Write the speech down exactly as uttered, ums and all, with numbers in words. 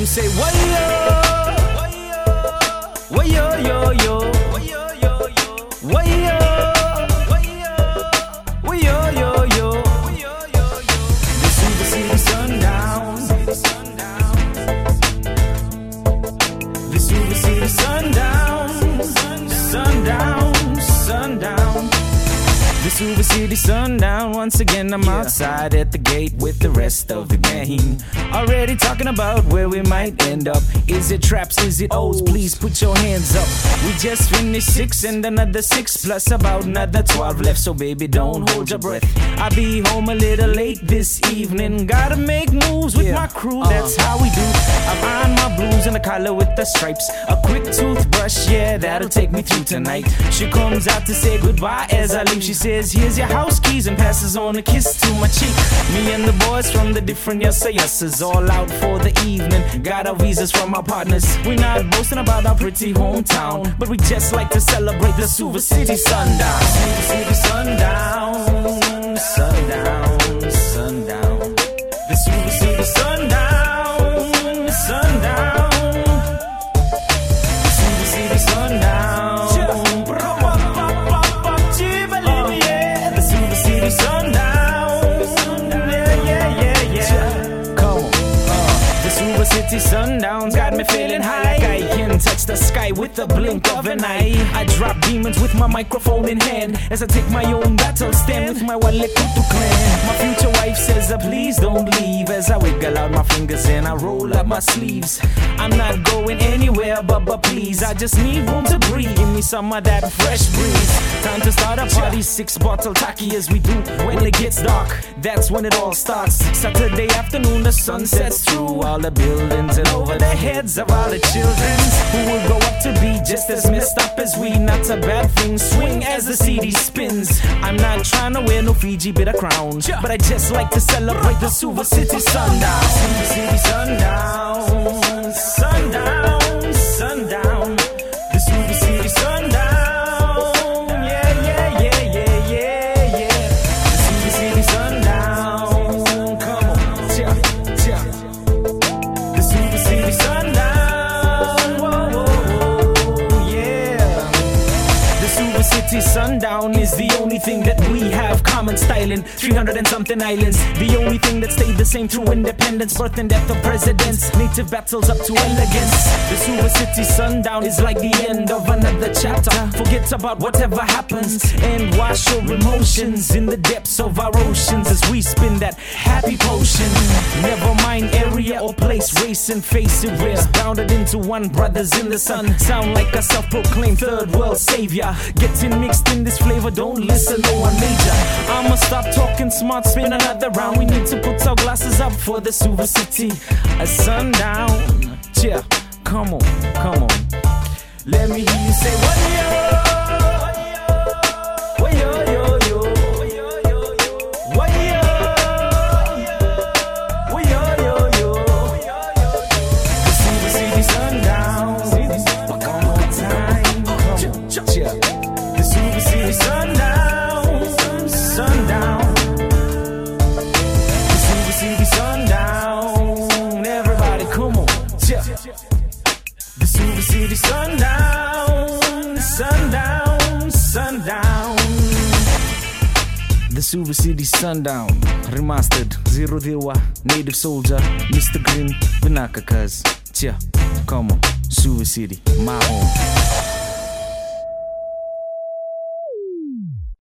you say, wayo, wayo, yo, yo, wayo, yo, yo, wayo, wayo, yo, yo, the Suva City Sundown, the Suva City Sundown, sundown, sundown. The Suva City Sundown, once again I'm yeah. outside at the gate with the rest of the gang. Already talking about where we might end up. Is it traps, is it O's? Please put your hands up. We just finished six and another six plus about another twelve left. So baby, don't hold your breath. I'll be home a little late this evening. Gotta make moves with yeah. my crew, uh-huh. that's how we do. I find my blues and the collar with the stripes. A quick toothbrush, yeah, that'll take me through tonight. She comes out to say goodbye as I leave. She says, here's your house keys, and passes on a kiss to my cheek. Me and the boys from the different yassa yassas all out for the evening. Got our visas from our partners. We're not boasting about our pretty hometown, but we just like to celebrate the Suva City Sundown. Suva City Sundown, sundown, sundown. The Suva City Sundown, sundown. The Suva City Sundown. City Sundown's got me feeling high, like I can touch the sky with the blink of an eye. I drop demons with my microphone in hand as I take my own battle stand with my Wale Kutu clan. My future wife says, uh, please don't leave, as I wiggle out my fingers and I roll up my sleeves. I'm not going anywhere, but, but please, I just need room to breathe. Give me some of that fresh breeze. Time to start a party, six bottle tacky as we do when it gets dark. That's when it all starts. Saturday afternoon, the sun sets through all the buildings and over the heads of all the children who will grow up to be just as messed up as we. Not a bad thing, swing as the C D spins. I'm not trying to wear no Fiji bit of crown, but I just like to celebrate the Suva City Sundown. Suva City Sundown, sundown, sundown. The Suva City Sundown, yeah, yeah, yeah, yeah, yeah, yeah. The Suva City Sundown, come on, tia, tia. The Suva City Sundown, whoa, whoa, whoa, yeah. The Suva City Sundown is the only thing that we have common styling. three hundred and something islands. The only thing that stayed the same through independence, birth and death of presidents, native battles up to elegance. The Suva City Sundown is like the end of another chapter. Forget about whatever happens and wash your emotions in the depths of our oceans as we spin that happy potion. Never mind area or place, race and face it. We're bounded into one, brothers in the sun. Sound like a self-proclaimed third world savior. Getting mixed in this flavor, don't listen, no one major. I'ma stop talking smart, spin another round. We need to put our glasses up for the Suva City a sundown. Yeah, come on, come on. Let me hear you say, what yo? What yo, yo, yo? What yo? What yo, yo, yo? The Suva City Sundown. One more time, come on. Yeah. The Suva City Sundown, sundown. The Suva City Sundown. Everybody, come on. Yeah. The Suva City Sundown, sundown, sundown. The Suva City Sundown, remastered. Zero Dewa, Native Soldier, Mister Green, Vinaka Cuz. Yeah, come on. Suva City, my home.